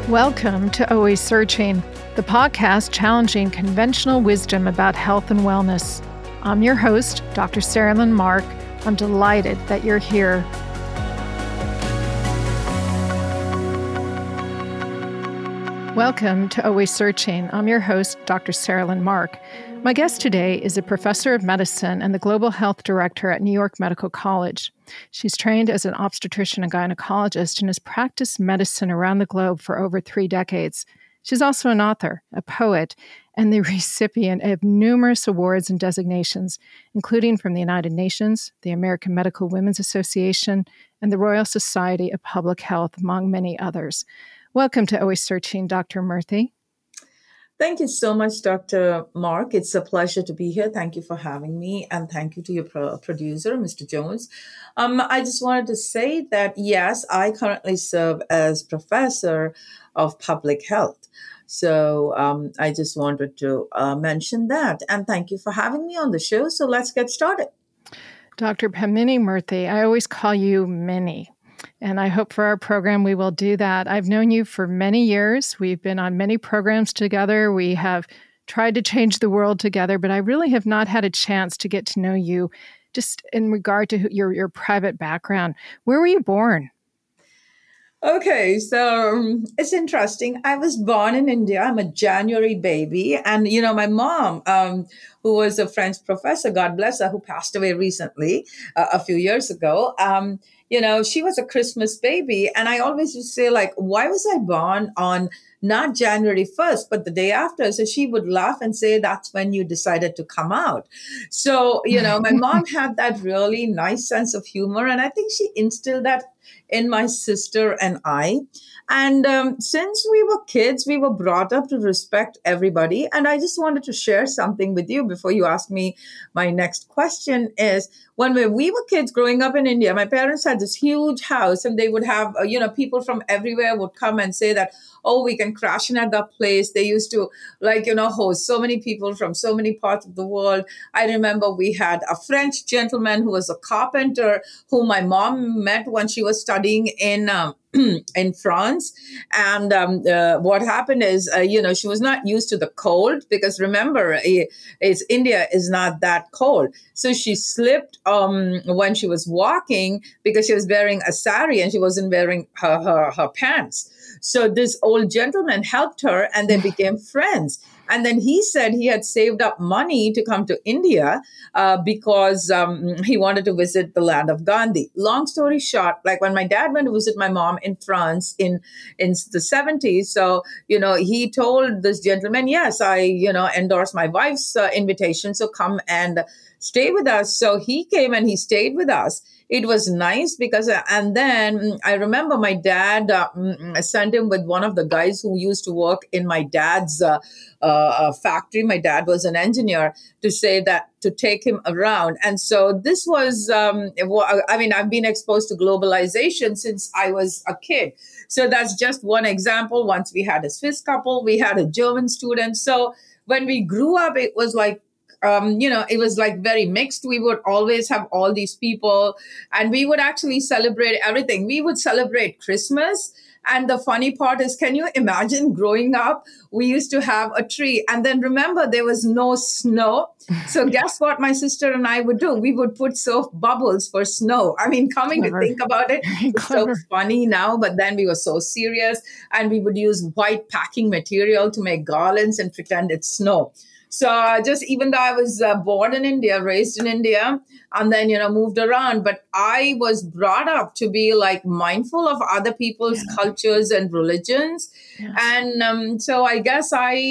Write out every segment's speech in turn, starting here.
Welcome to Always Searching, the podcast challenging conventional wisdom about health and wellness. I'm your host, Dr. Sarah Lynn Mark. I'm delighted that you're here. Welcome to Always Searching. I'm your host, Dr. Sarah Lynn Mark. My guest today is a professor of medicine and the global health director at New York Medical College. She's trained as an obstetrician and gynecologist and has practiced medicine around the globe for over 3 decades. She's also an author, a poet, and the recipient of numerous awards and designations, including from the United Nations, the American Medical Women's Association, and the Royal Society of Public Health, among many others. Welcome to Always Searching, Dr. Murthy. Thank you so much, Dr. Mark. It's a pleasure to be here. Thank you for having me. And thank you to your producer, Mr. Jones. I just wanted to say that, yes, I currently serve as professor of public health. So I just wanted to mention that. And thank you for having me on the show. So let's get started. Dr. Padmini Murthy, I always call you Minnie. And I hope for our program we will do that. I've known you for many years. We've been on many programs together. We have tried to change the world together, but I really have not had a chance to get to know you just in regard to your private background. Where were you born? Okay, so it's interesting. I was born in India. I'm a January baby. And, my mom, who was a French professor, God bless her, who passed away recently, a few years ago, she was a Christmas baby. And I always used to say, why was I born on not January 1st, but the day after? So she would laugh and say, that's when you decided to come out. So, my mom had that really nice sense of humor. And I think she instilled that in my sister and I. And since we were kids, we were brought up to respect everybody. And I just wanted to share something with you before you ask me my next question is, when we were kids growing up in India, my parents had this huge house and they would have, people from everywhere would come and say that, oh, we can crash in at that place. They used to host so many people from so many parts of the world. I remember we had a French gentleman who was a carpenter who my mom met when she was studying in France. And what happened is, she was not used to the cold because remember, India is not that cold. So she slipped when she was walking because she was wearing a sari and she wasn't wearing her pants. So this old gentleman helped her and they became friends. And then he said he had saved up money to come to India because he wanted to visit the land of Gandhi. Long story short, when my dad went to visit my mom in France in the 70s, so, he told this gentleman, yes, I, endorse my wife's invitation, so come and stay with us. So he came and he stayed with us. It was nice because, and then I remember my dad sent him with one of the guys who used to work in my dad's factory. My dad was an engineer to take him around. And so this was, I've been exposed to globalization since I was a kid. So that's just one example. Once we had a Swiss couple, we had a German student. So when we grew up, it was it was very mixed. We would always have all these people and we would actually celebrate everything. We would celebrate Christmas. And the funny part is, can you imagine growing up, we used to have a tree and then remember there was no snow. So guess what my sister and I would do? We would put soap bubbles for snow. I mean, coming to think about it, it's so funny now, but then we were so serious and we would use white packing material to make garlands and pretend it's snow. So just even though I was born in India, raised in India, and then, moved around, but I was brought up to be mindful of other people's cultures and religions. Yes. And so I guess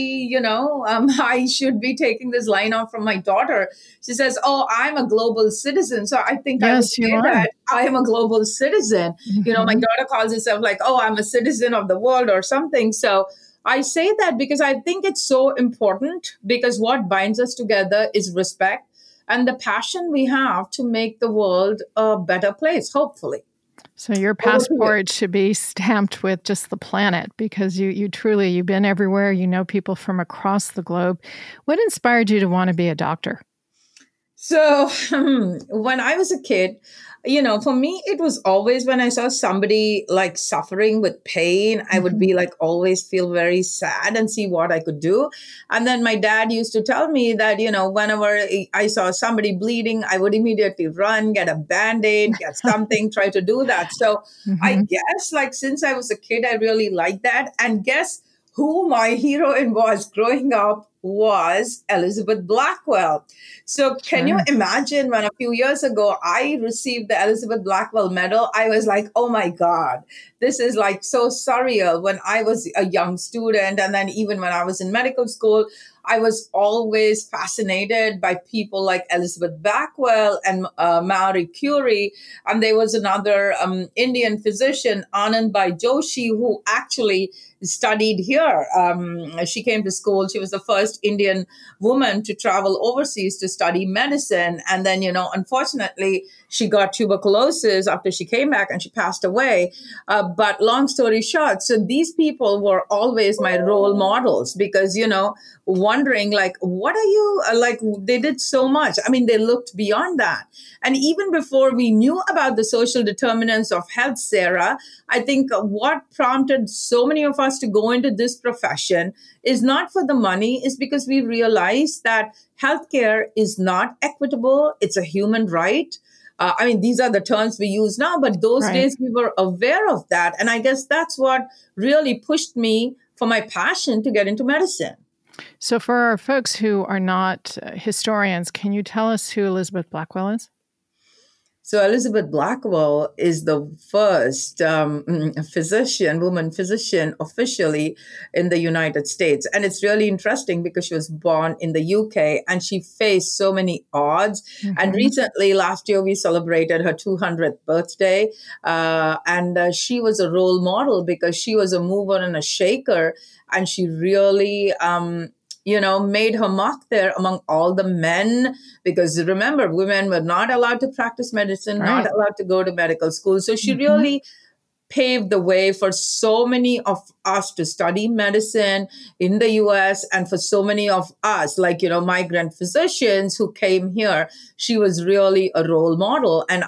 I should be taking this line off from my daughter. She says, oh, I'm a global citizen. So I think I would say that I am a global citizen. Mm-hmm. My daughter calls herself I'm a citizen of the world or something. So I say that because I think it's so important because what binds us together is respect and the passion we have to make the world a better place, hopefully. So your passport should be stamped with just the planet because you truly, you've been everywhere. You know people from across the globe. What inspired you to want to be a doctor? So when I was a kid, for me, it was always when I saw somebody like suffering with pain, I would be Mhm. like always feel very sad and see what I could do. And then my dad used to tell me that, whenever I saw somebody bleeding, I would immediately run, get a band aid, get something, try to do that. So I Mhm. guess like since I was a kid, I really liked that. And guess who my heroine was growing up was Elizabeth Blackwell. So, can you Sure. imagine when a few years ago I received the Elizabeth Blackwell Medal? I was like, oh my God, this is like so surreal. When I was a young student, and then even when I was in medical school, I was always fascinated by people like Elizabeth Blackwell and Marie Curie. And there was another Indian physician, Anand Bai Joshi, who actually studied here. She came to school. She was the first Indian woman to travel overseas to study medicine. And then, unfortunately, she got tuberculosis after she came back and she passed away. But long story short, so these people were always my role models because, wondering like, what are you like? They did so much. I mean, they looked beyond that. And even before we knew about the social determinants of health, Sarah, I think what prompted so many of us to go into this profession is not for the money, is because we realize that healthcare is not equitable. It's a human right. I mean, these are the terms we use now, but those Right. days we were aware of that. And I guess that's what really pushed me for my passion to get into medicine. So, for our folks who are not historians, can you tell us who Elizabeth Blackwell is? So Elizabeth Blackwell is the first woman physician officially in the United States. And it's really interesting because she was born in the UK and she faced so many odds. And Mhm. recently, last year, we celebrated her 200th birthday. And she was a role model because she was a mover and a shaker. And she really, made her mark there among all the men, because remember, women were not allowed to practice medicine, not Right. allowed to go to medical school. So she Mhm. really paved the way for so many of us to study medicine in the US, and for so many of us, like, migrant physicians who came here. She was really a role model. And,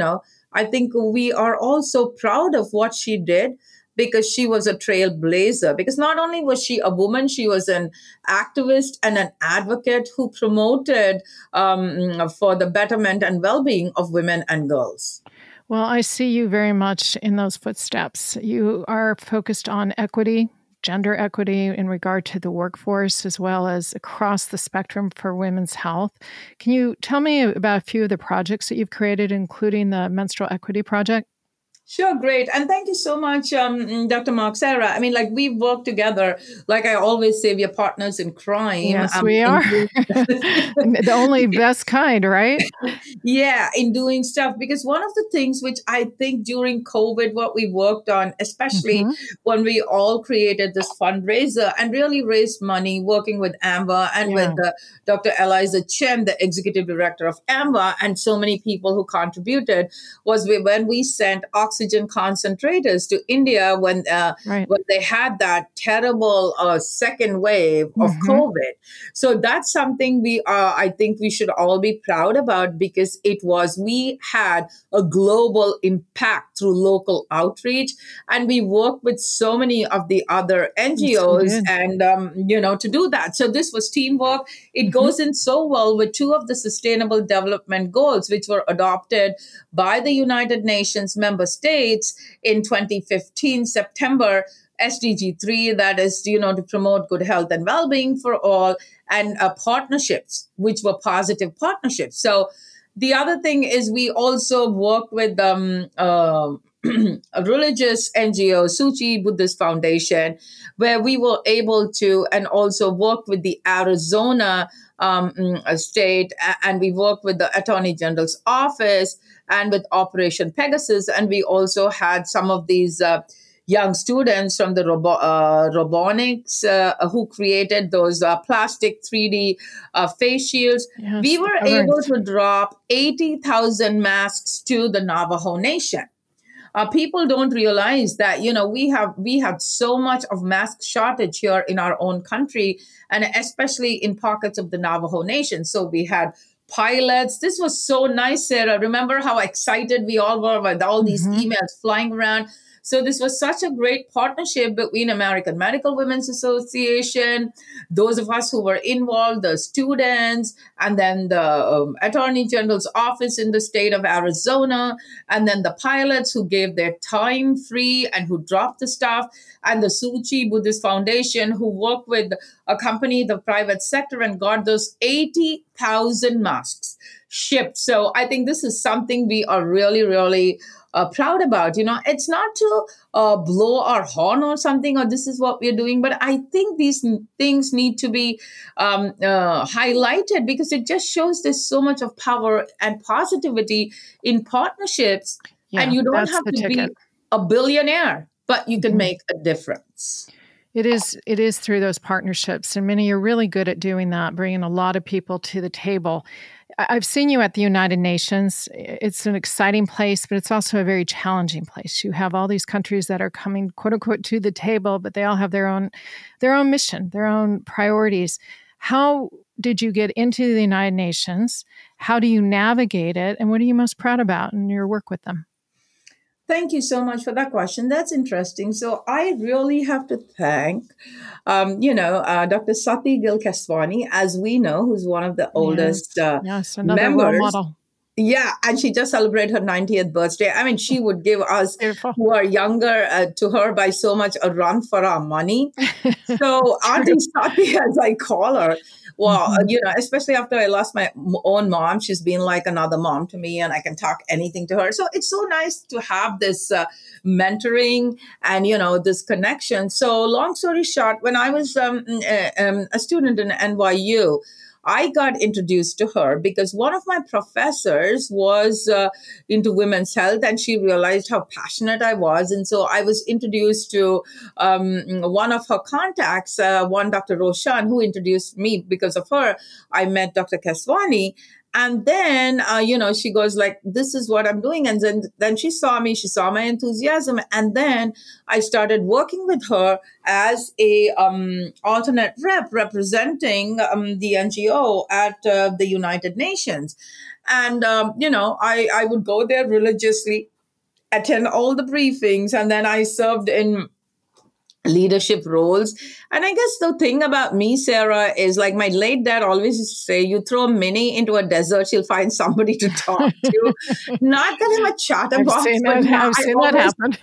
I think we are also proud of what she did because she was a trailblazer. Because not only was she a woman, she was an activist and an advocate who promoted for the betterment and well being of women and girls. Well, I see you very much in those footsteps. You are focused on equity, gender equity in regard to the workforce, as well as across the spectrum for women's health. Can you tell me about a few of the projects that you've created, including the Menstrual Equity Project? Sure, great. And thank you so much, Dr. Mark, Sarah. I mean, like, we've worked together. Like I always say, we are partners in crime. Yes, we are. The only best kind, right? Yeah, in doing stuff. Because one of the things which I think during COVID, what we worked on, especially Mhm. when we all created this fundraiser and really raised money working with AMBA and with Yeah. Dr. Eliza Chen, the executive director of AMBA, and so many people who contributed, was when we sent oxygen concentrators to India Right. when they had that terrible second wave of Mhm. COVID. So that's something I think we should all be proud about, because we had a global impact through local outreach. And we work with so many of the other Yes, we NGOs did. and, to do that. So this was teamwork. It Mhm. goes in so well with two of the sustainable development goals, which were adopted by the United Nations member states in 2015, September. SDG 3, that is, to promote good health and well being for all, and partnerships, which were positive partnerships. So the other thing is we also work with a religious NGO, Suchi Buddhist Foundation, where we were able to, and also work with the Arizona state, and we work with the Attorney General's office and with Operation Pegasus. And we also had some of these young students from the robotics who created those plastic 3D face shields. We Yes, the were able coverings. to drop 80,000 masks to the Navajo Nation. People don't realize that, we have so much of mask shortage here in our own country, and especially in pockets of the Navajo Nation. So we had pilots. This was so nice, Sarah. Remember how excited we all were with all these Mm-hmm. emails flying around? So this was such a great partnership between American Medical Women's Association, those of us who were involved, the students, and then the Attorney General's office in the state of Arizona, and then the pilots who gave their time free and who dropped the stuff, and the Suchi Buddhist Foundation who worked with a company, the private sector, and got those 80,000 masks shipped. So I think this is something we are really, really proud about. It's not to blow our horn or something, or this is what we're doing, but I think these things need to be highlighted because it just shows there's so much of power and positivity in partnerships. Yeah, and you don't that's have the to ticket. be a billionaire, but you can Mhm. make a difference. It is through those partnerships, and Minnie, you're really good at doing that, bringing a lot of people to the table. I've seen you at the United Nations. It's an exciting place, but it's also a very challenging place. You have all these countries that are coming, quote unquote, to the table, but they all have their own mission, their own priorities. How did you get into the United Nations? How do you navigate it? And what are you most proud about in your work with them? Thank you so much for that question. That's interesting. So I really have to thank, Dr. Sati Gil Keswani, as we know, who's one of the oldest Yes, another role members. model. Yeah, and she just celebrated her 90th birthday. I mean, she would give us Beautiful. who are younger to her by so much a run for our money. So Auntie Sati, as I call her, well, Mhm. especially after I lost my own mom, she's been like another mom to me, and I can talk anything to her. So it's so nice to have this mentoring and this connection. So long story short, when I was a student in NYU, I got introduced to her because one of my professors was into women's health, and she realized how passionate I was. And so I was introduced to one of her contacts, one Dr. Roshan, who introduced me. Because of her, I met Dr. Keswani. And then, she goes like, this is what I'm doing. And then she saw me, she saw my enthusiasm. And then I started working with her as a alternate rep representing the NGO at the United Nations. And, I would go there religiously, attend all the briefings, and then I served in leadership roles. And I guess the thing about me, Sarah, is like my late dad always used to say, you throw Minnie into a desert, she'll find somebody to talk to. Not that I'm a chatterbox, but yeah, I've seen that happen.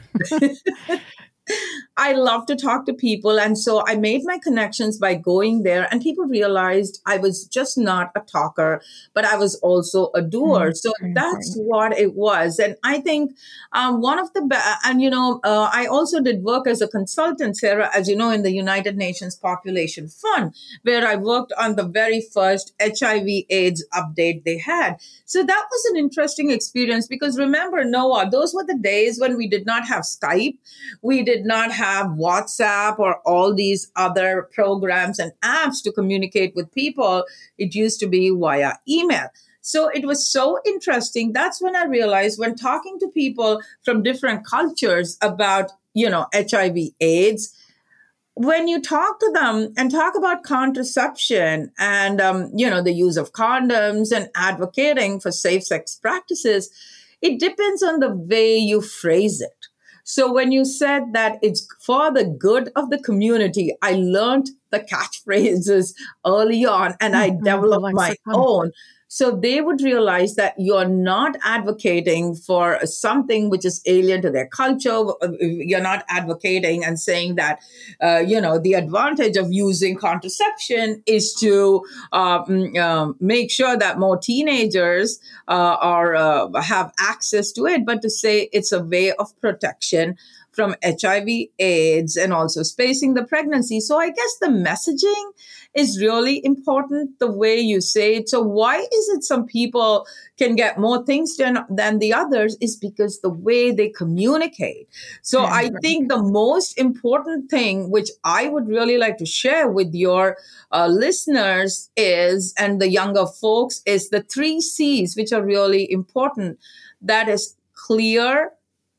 I love to talk to people. And so I made my connections by going there, and people realized I was just not a talker, but I was also a doer. So Very that's important. what it was. And I think one of the, I also did work as a consultant, Sarah, as you know, in the United Nations Population Fund, where I worked on the very first HIV AIDS update they had. So that was an interesting experience because remember, Noah, those were the days when we did not have Skype. We did not have WhatsApp or all these other programs and apps to communicate with people. It used to be via email. So it was so interesting. That's when I realized when talking to people from different cultures about, HIV AIDS, when you talk to them and talk about contraception and, the use of condoms and advocating for safe sex practices, it depends on the way you phrase it. So when you said that it's for the good of the community, I learned the catchphrases early on and I The developed my lexicon. own. So they would realize that you're not advocating for something which is alien to their culture. You're not advocating and saying that, the advantage of using contraception is to make sure that more teenagers have access to it, but to say it's a way of protection from HIV, AIDS, and also spacing the pregnancy. So I guess the messaging is really important, the way you say it. So why is it some people can get more things done than the others is because the way they communicate. So Very I important. think the most important thing, which I would really like to share with your listeners is, and the younger folks, is the 3 C's, which are really important. That is clear,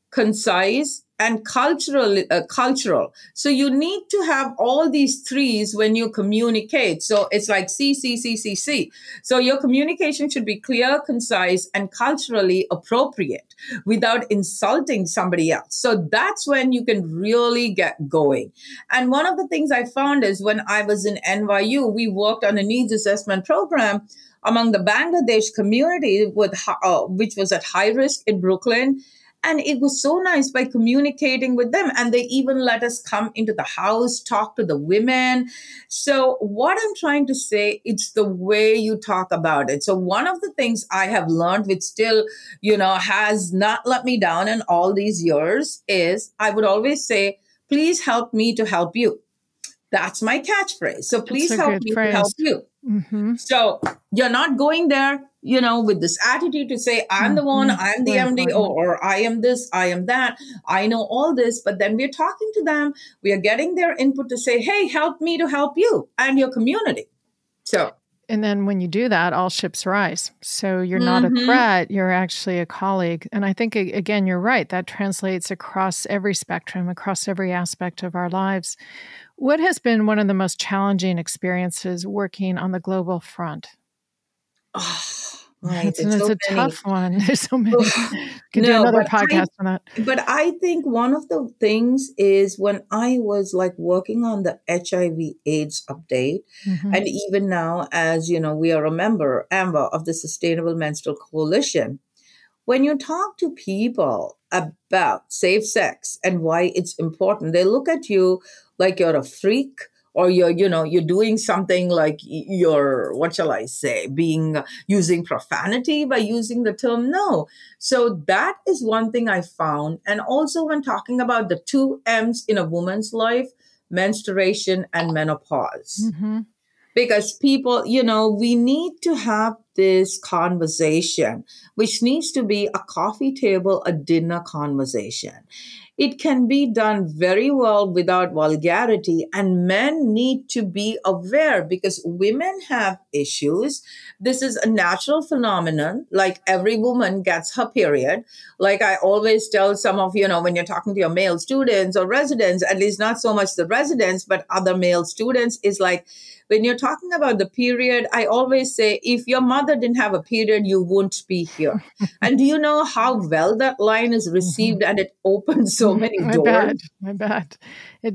concise, and cultural. So you need to have all these threes when you communicate. So it's like C, C, C, C, C. So your communication should be clear, concise, and culturally appropriate without insulting somebody else. So that's when you can really get going. And one of the things I found is when I was in NYU, we worked on a needs assessment program among the Bangladesh community which was at high risk in Brooklyn. And it was so nice by communicating with them. And they even let us come into the house, talk to the women. So what I'm trying to say, it's the way you talk about it. So one of the things I have learned, which still, has not let me down in all these years, is I would always say, please help me to help you. That's my catchphrase. So please help me to help you. Mm-hmm. So you're not going there, with this attitude to say, I'm the one, I'm the MD, or I am this, I am that, I know all this. But then we're talking to them. We are getting their input to say, hey, help me to help you and your community. So. And then when you do that, all ships rise. So you're not a threat, you're actually a colleague. And I think, again, you're right. That translates across every spectrum, across every aspect of our lives. What has been one of the most challenging experiences working on the global front? Oh, right. It's a tough one. There's so many. Could do another podcast on that. But I think one of the things is when I was working on the HIV/AIDS update, and even now, as we are a member, Amber, of the Sustainable Menstrual Coalition. When you talk to people about safe sex and why it's important, they look at you like you're a freak, or you're doing something like you're, what shall I say, using profanity by using the term no. So that is one thing I found. And also when talking about the 2 M's in a woman's life, menstruation and menopause. Because people, we need to have this conversation, which needs to be a coffee table, a dinner conversation. It can be done very well without vulgarity, and men need to be aware because women have issues. This is a natural phenomenon. Like every woman gets her period. Like I always tell some of, when you're talking to your male students or residents, at least not so much the residents, but other male students, is like, when you're talking about the period, I always say, if your mother didn't have a period, you won't be here. And do you know how well that line is received? And it opens so many doors. I bet. It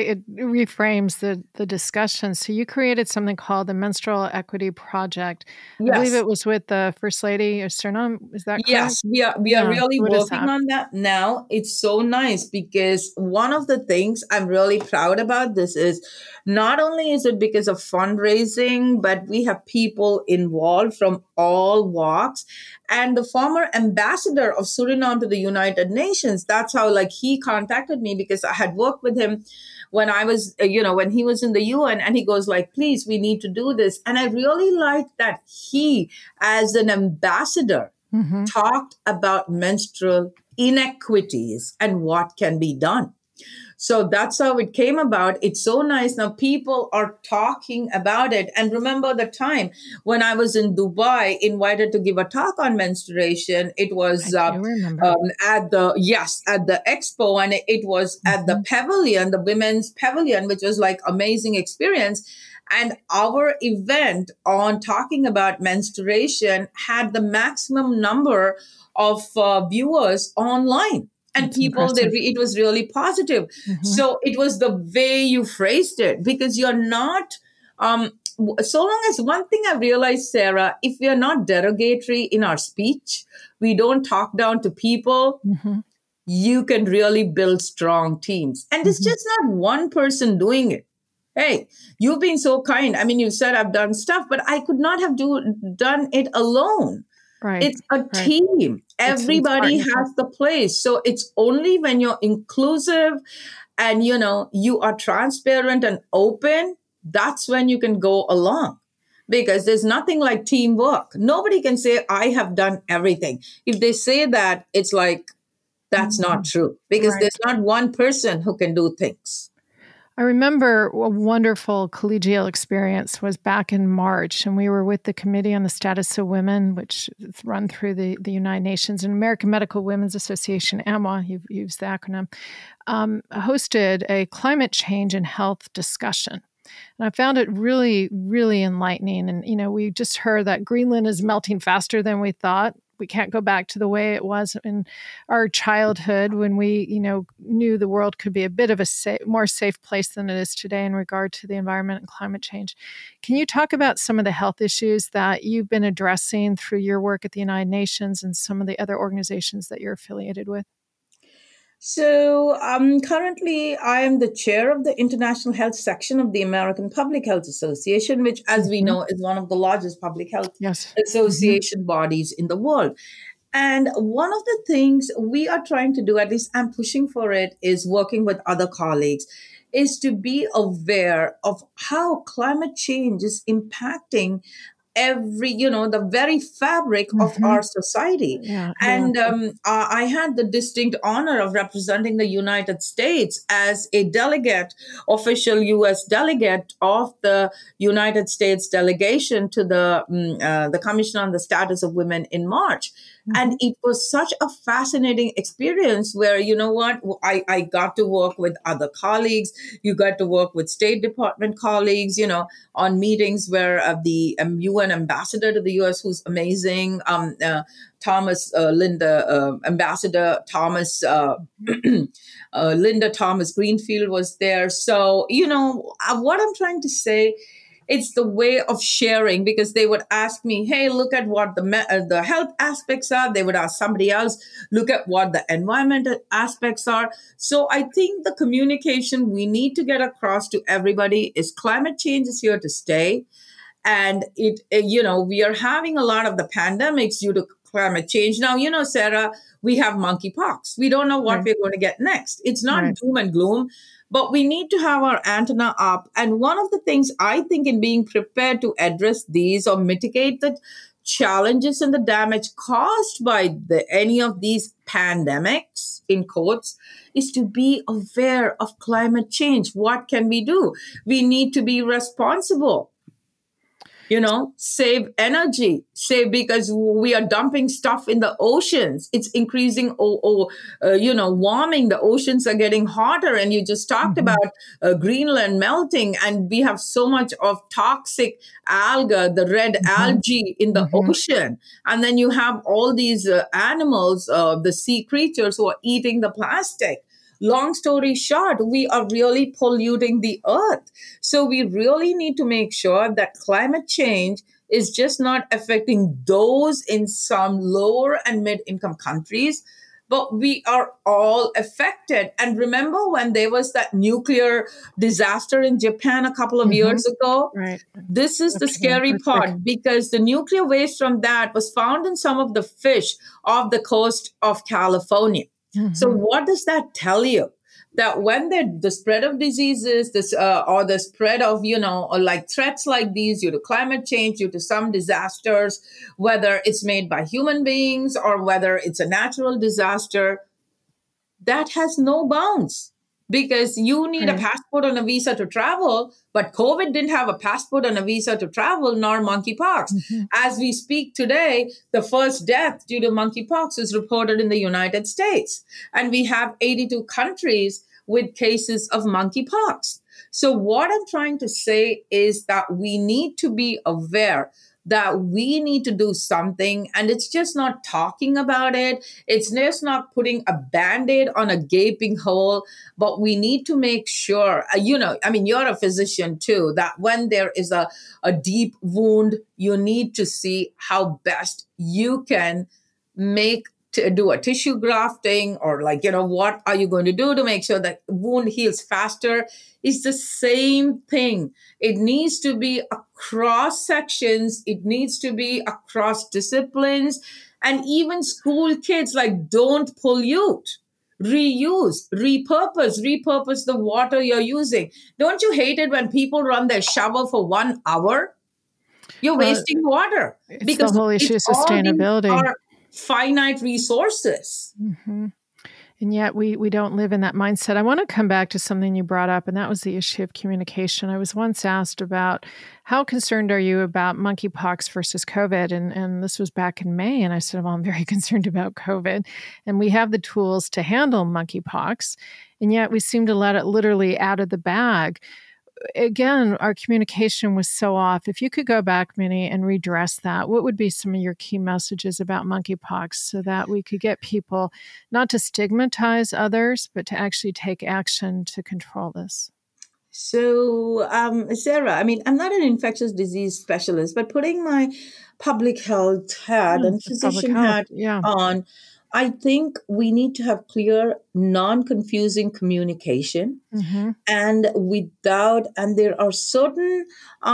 reframes the discussion. So you created something called the Menstrual Equity Project. Yes. I believe it was with the First Lady Suriname. Is that correct? Yes, we are really working on that now. It's so nice because one of the things I'm really proud about this is not only is it because of fundraising, but we have people involved from all walks. And the former ambassador of Suriname to the United Nations, that's how he contacted me, because I had worked with him when I was, when he was in the UN, and he goes please, we need to do this. And I really like that he, as an ambassador, talked about menstrual inequities and what can be done. So that's how it came about. It's so nice. Now people are talking about it. And remember the time when I was in Dubai, invited to give a talk on menstruation. It was at the expo, and it was at the pavilion, the women's pavilion, which was amazing experience. And our event on talking about menstruation had the maximum number of viewers online. And That's people, it was really positive. So it was the way you phrased it, because you're not, so long as one thing I've realized, Sarah, if we are not derogatory in our speech, we don't talk down to people, you can really build strong teams. And it's just not one person doing it. Hey, you've been so kind. I mean, you said I've done stuff, but I could not have done it alone. Right. It's a team. Everybody has the place. So it's only when you're inclusive and, you are transparent and open, that's when you can go along. Because there's nothing like teamwork. Nobody can say, I have done everything. If they say that, it's that's not true. Because there's not one person who can do things. I remember a wonderful collegial experience was back in March, and we were with the Committee on the Status of Women, which is run through the United Nations, and American Medical Women's Association, AMWA, you've used the acronym, hosted a climate change and health discussion. And I found it really, really enlightening. And, we just heard that Greenland is melting faster than we thought. We can't go back to the way it was in our childhood when we, knew the world could be a bit of a more safe place than it is today in regard to the environment and climate change. Can you talk about some of the health issues that you've been addressing through your work at the United Nations and some of the other organizations that you're affiliated with? So currently, I am the chair of the International Health Section of the American Public Health Association, which, as we know, is one of the largest public health association bodies in the world. And one of the things we are trying to do, at least I'm pushing for it, is working with other colleagues, is to be aware of how climate change is impacting the very fabric of our society. I had the distinct honor of representing the United States as a official U.S. delegate of the United States delegation to the Commission on the Status of Women in March. And it was such a fascinating experience where, I got to work with other colleagues. You got to work with State Department colleagues, on meetings where the UN ambassador to the US, who's amazing, Ambassador Thomas, Linda Thomas Greenfield was there. So, what I'm trying to say, it's the way of sharing, because they would ask me, hey, look at what the health aspects are. They would ask somebody else, look at what the environmental aspects are. So I think the communication we need to get across to everybody is climate change is here to stay. And we are having a lot of the pandemics due to climate change. Now, Sarah, we have monkeypox. We don't know what we're going to get next. It's not doom and gloom. But we need to have our antenna up. And one of the things I think in being prepared to address these or mitigate the challenges and the damage caused by any of these pandemics, in quotes, is to be aware of climate change. What can we do? We need to be responsible. Save energy, because we are dumping stuff in the oceans. It's increasing, warming. The oceans are getting hotter. And you just talked about Greenland melting. And we have so much of toxic algae, the red algae in the ocean. And then you have all these animals, the sea creatures who are eating the plastic. Long story short, we are really polluting the earth. So we really need to make sure that climate change is just not affecting those in some lower and mid-income countries, but we are all affected. And remember when there was that nuclear disaster in Japan a couple of years ago? Right. This is the scary part, because the nuclear waste from that was found in some of the fish off the coast of California. So what does that tell you? That when the spread of diseases, or the spread of, like threats like these due to climate change, due to some disasters, whether it's made by human beings or whether it's a natural disaster, that has no bounds. Because you need a passport and a visa to travel, but COVID didn't have a passport and a visa to travel, nor monkeypox. As we speak today, the first death due to monkeypox is reported in the United States. And we have 82 countries with cases of monkeypox. So what I'm trying to say is that we need to be aware that we need to do something. And it's just not talking about it. It's just not putting a Band-Aid on a gaping hole, but we need to make sure, you're a physician too, that when there is a deep wound, you need to see how best you can do a tissue grafting, or what are you going to do to make sure that wound heals faster? Is the same thing. It needs to be across sections. It needs to be across disciplines. And even school kids, don't pollute, reuse, repurpose the water you're using. Don't you hate it when people run their shower for 1 hour? You're wasting water. It's the whole issue of sustainability. Finite resources. And yet we don't live in that mindset. I want to come back to something you brought up, and that was the issue of communication. I was once asked about how concerned are you about monkeypox versus COVID? And this was back in May. And I said, well, I'm very concerned about COVID. And we have the tools to handle monkeypox. And yet we seem to let it literally out of the bag. Again, our communication was so off. If you could go back, Minnie, and redress that, what would be some of your key messages about monkeypox so that we could get people not to stigmatize others, but to actually take action to control this? So, Sarah, I mean, I'm not an infectious disease specialist, but putting my public health hat and The public physician health, hat yeah. on, I think we need to have clear, non-confusing communication. And there are certain,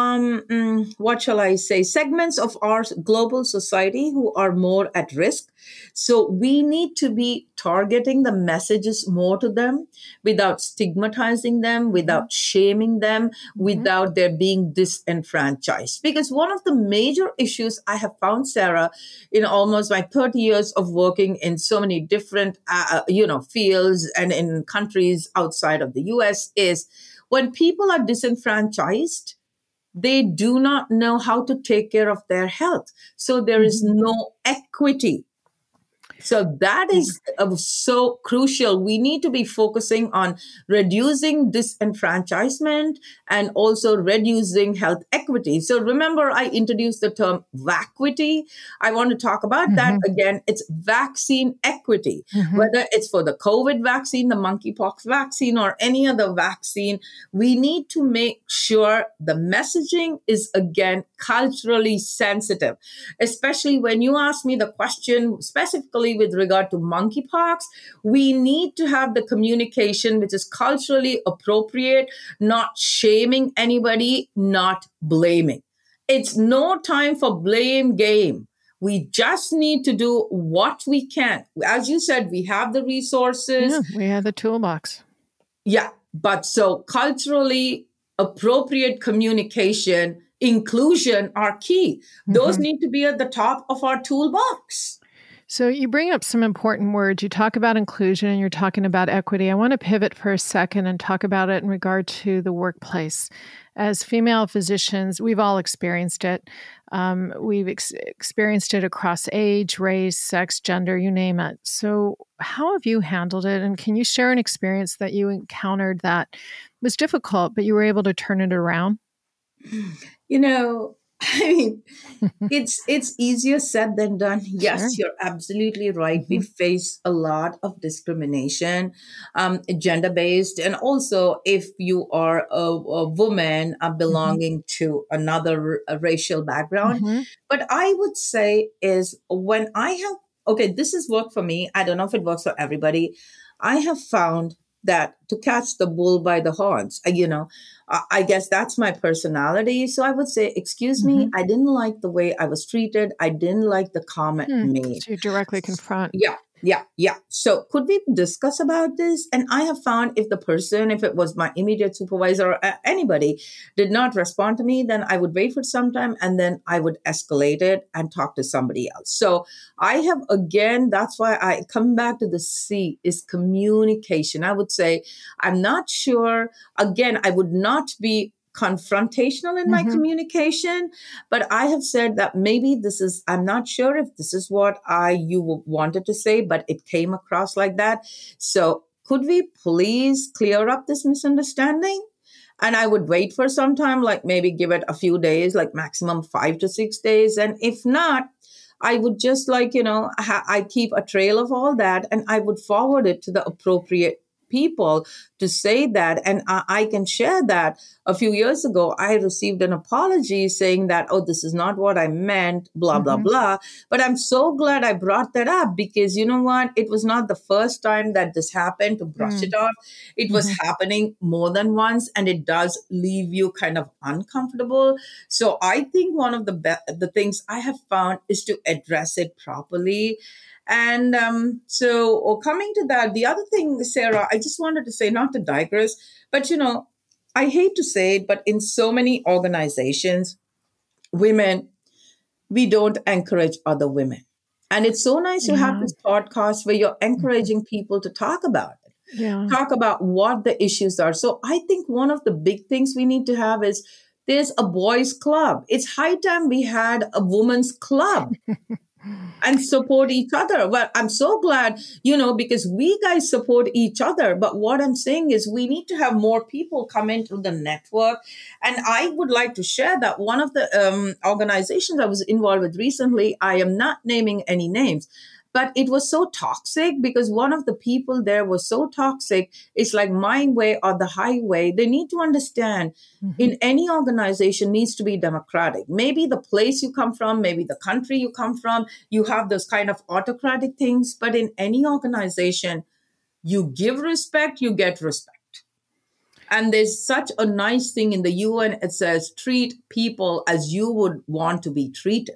what shall I say, segments of our global society who are more at risk. So we need to be targeting the messages more to them without stigmatizing them, without shaming them, without their being disenfranchised. Because one of the major issues I have found, Sarah, in almost my 30 years of working in so many different, fields and in countries outside of the US is when people are disenfranchised, they do not know how to take care of their health. So there is no equity. So that is so crucial. We need to be focusing on reducing disenfranchisement and also reducing health equity. So remember, I introduced the term vacuity. I want to talk about that again. It's vaccine equity, whether it's for the COVID vaccine, the monkeypox vaccine, or any other vaccine. We need to make sure the messaging is, again, culturally sensitive, especially when you ask me the question specifically with regard to monkeypox. We need to have the communication which is culturally appropriate, not shaming anybody, not blaming. It's no time for blame game. We just need to do what we can. As you said, we have the resources. Yeah, we have the toolbox. Yeah, but so culturally appropriate communication, inclusion are key. Those need to be at the top of our toolbox. So you bring up some important words. You talk about inclusion and you're talking about equity. I want to pivot for a second and talk about it in regard to the workplace. As female physicians, we've all experienced it. We've experienced it across age, race, sex, gender, you name it. So how have you handled it? And can you share an experience that you encountered that was difficult, but you were able to turn it around? I mean, it's easier said than done. Yes, Sure. you're absolutely right. We face a lot of discrimination, gender-based, and also if you are a woman belonging to another racial background. But I would say is when I have, okay, this has worked for me. I don't know if it works for everybody. I have found that to catch the bull by the horns, I guess that's my personality. So I would say, excuse me, I didn't like the way I was treated. I didn't like the comment made. So you directly confront. Yeah. So could we discuss about this? And I have found if it was my immediate supervisor or anybody did not respond to me, then I would wait for some time and then I would escalate it and talk to somebody else. So that's why I come back to the C is communication. I would say, I'm not sure. Again, I would not be confrontational in my communication, but I have said that maybe I'm not sure if this is what you wanted to say, but it came across like that. So could we please clear up this misunderstanding? And I would wait for some time, like maybe give it a few days, like maximum 5 to 6 days. And if not, I would just I keep a trail of all that and I would forward it to the appropriate people to say that. And I can share that a few years ago, I received an apology saying that, oh, this is not what I meant, blah, blah, blah. But I'm so glad I brought that up because you know what? It was not the first time that this happened to brush it off. It was happening more than once and it does leave you kind of uncomfortable. So I think one of the things I have found is to address it properly. And so coming to that, the other thing, Sarah, I just wanted to say, not to digress, but, I hate to say it, but in so many organizations, women, we don't encourage other women. And it's so nice you have Yeah. this podcast where you're encouraging people to talk about it, Yeah. talk about what the issues are. So I think one of the big things we need to have is there's a boys' club. It's high time we had a women's club and support each other. Well, I'm so glad, because we guys support each other. But what I'm saying is we need to have more people come into the network. And I would like to share that one of the organizations I was involved with recently, I am not naming any names, but it was so toxic because one of the people there was so toxic. It's like my way or the highway. They need to understand in any organization needs to be democratic. Maybe the place you come from, maybe the country you come from, you have those kind of autocratic things. But in any organization, you give respect, you get respect. And there's such a nice thing in the UN. It says, treat people as you would want to be treated.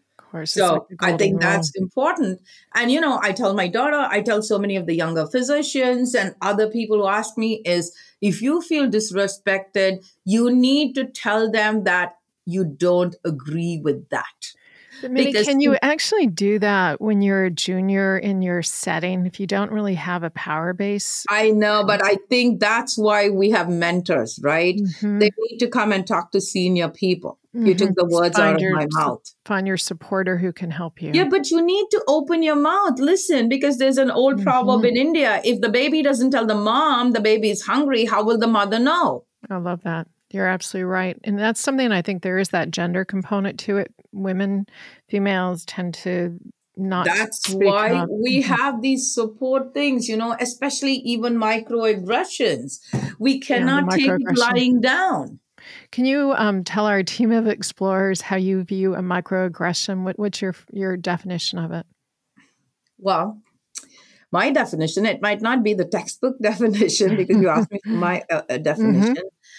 So I think that's important. And, I tell my daughter, I tell so many of the younger physicians and other people who ask me is, if you feel disrespected, you need to tell them that you don't agree with that. But Minnie, can you actually do that when you're a junior in your setting if you don't really have a power base? I know, but I think that's why we have mentors, right? They need to come and talk to senior people. You took the words out of my mouth. Find your supporter who can help you. Yeah, but you need to open your mouth. Listen, because there's an old proverb in India. If the baby doesn't tell the mom the baby is hungry, how will the mother know? I love that. You're absolutely right. And that's something I think there is that gender component to it. Women, females tend to not. That's why we have these support things, especially even microaggressions. We cannot take it lying down. Can you tell our team of explorers how you view a microaggression? What's your definition of it? Well, my definition, it might not be the textbook definition because you asked me for my definition.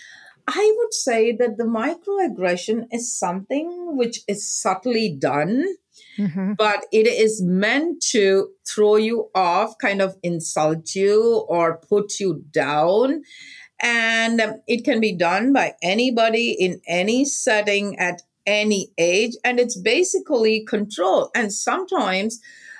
I would say that the microaggression is something which is subtly done, but it is meant to throw you off, kind of insult you or put you down. And it can be done by anybody in any setting at any age. And it's basically control. And sometimes,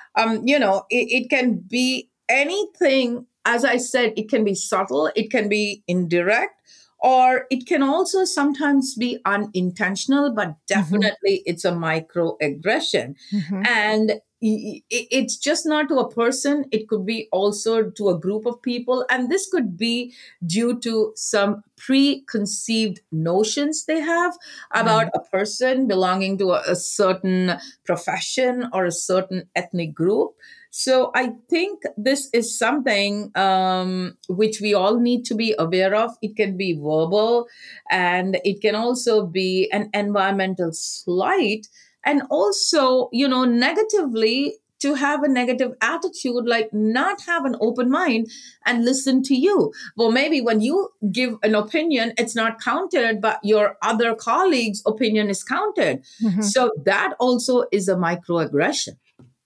it can be anything. As I said, it can be subtle, it can be indirect, or it can also sometimes be unintentional, but definitely it's a microaggression. And it's just not to a person. It could be also to a group of people. And this could be due to some preconceived notions they have about a person belonging to a certain profession or a certain ethnic group. So I think this is something which we all need to be aware of. It can be verbal and it can also be an environmental slight. And also, negatively, to have a negative attitude, like not have an open mind and listen to you. Well, maybe when you give an opinion, it's not counted, but your other colleague's opinion is counted. So that also is a microaggression.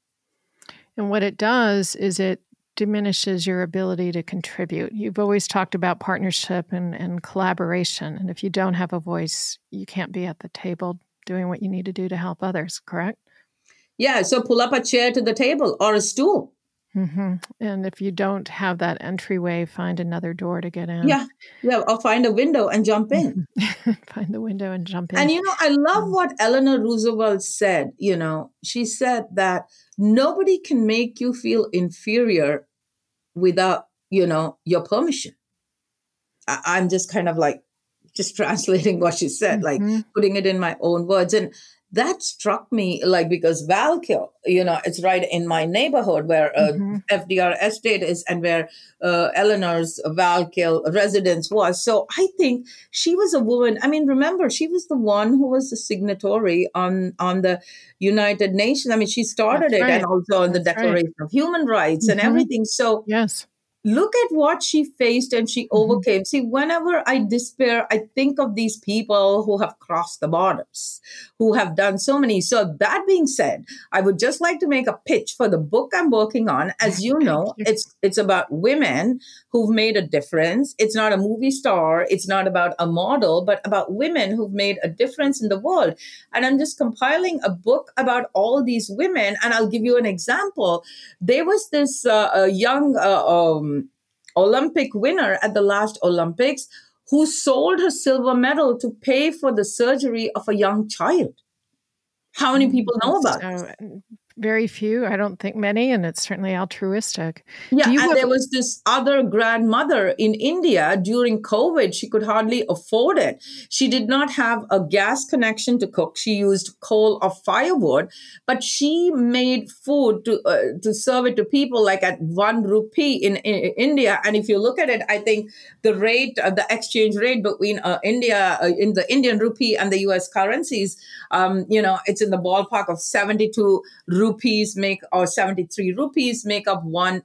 And what it does is it diminishes your ability to contribute. You've always talked about partnership and collaboration. And if you don't have a voice, you can't be at the table doing what you need to do to help others, correct? Yeah, so pull up a chair to the table or a stool. And if you don't have that entryway, find another door to get in. Yeah, or find a window and jump in. Find the window and jump in. And, I love what Eleanor Roosevelt said. She said that nobody can make you feel inferior without, your permission. I'm just kind of like, just translating what she said, like putting it in my own words. And that struck me, like, because Valkill, it's right in my neighborhood where FDR Estate is and where Eleanor's Valkill residence was. So I think she was a woman. I mean, remember, she was the one who was the signatory on the United Nations. I mean, she started it and also on the Declaration of Human Rights and everything. So yes. look at what she faced and she overcame. See, whenever I despair, I think of these people who have crossed the borders, who have done so many. So that being said, I would just like to make a pitch for the book I'm working on. As you know, it's about women who've made a difference. It's not a movie star. It's not about a model, but about women who've made a difference in the world. And I'm just compiling a book about all these women. And I'll give you an example. There was this young Olympic winner at the last Olympics who sold her silver medal to pay for the surgery of a young child. How many people know about this? Very few. I don't think many, and it's certainly altruistic. Yeah, and there was this other grandmother in India during COVID. She could hardly afford it. She did not have a gas connection to cook. She used coal or firewood, but she made food to serve it to people like at 1 rupee in India. And if you look at it, I think the rate, the exchange rate between India, in the Indian rupee and the US currencies, it's in the ballpark of 72 rupees or 73 rupees make up $1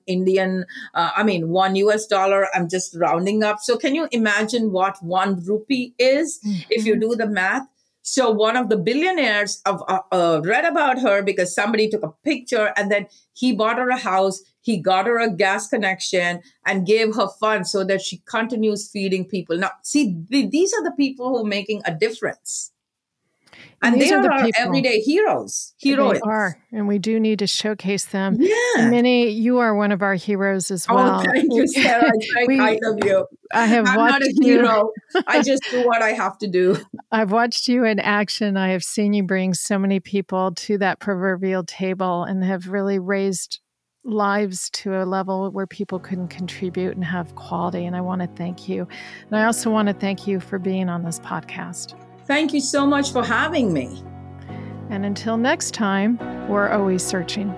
US dollar. I'm just rounding up. So can you imagine what 1 rupee is if you do the math? So one of the billionaires read about her because somebody took a picture and then he bought her a house. He got her a gas connection and gave her funds so that she continues feeding people. Now, see, these are the people who are making a difference. And they are our everyday heroes. They are, and we do need to showcase them. Yeah. And Minnie, you are one of our heroes as well. Oh, thank you, Sarah. It's very kind of you. I'm not a hero. I just do what I have to do. I've watched you in action. I have seen you bring so many people to that proverbial table and have really raised lives to a level where people couldn't contribute and have quality. And I want to thank you. And I also want to thank you for being on this podcast. Thank you so much for having me. And until next time, we're always searching.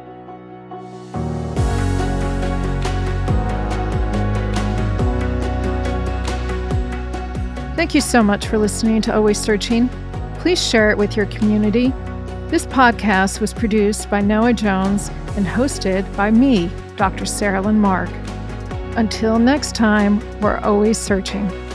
Thank you so much for listening to Always Searching. Please share it with your community. This podcast was produced by Noah Jones and hosted by me, Dr. Sarah Lynn Mark. Until next time, we're always searching.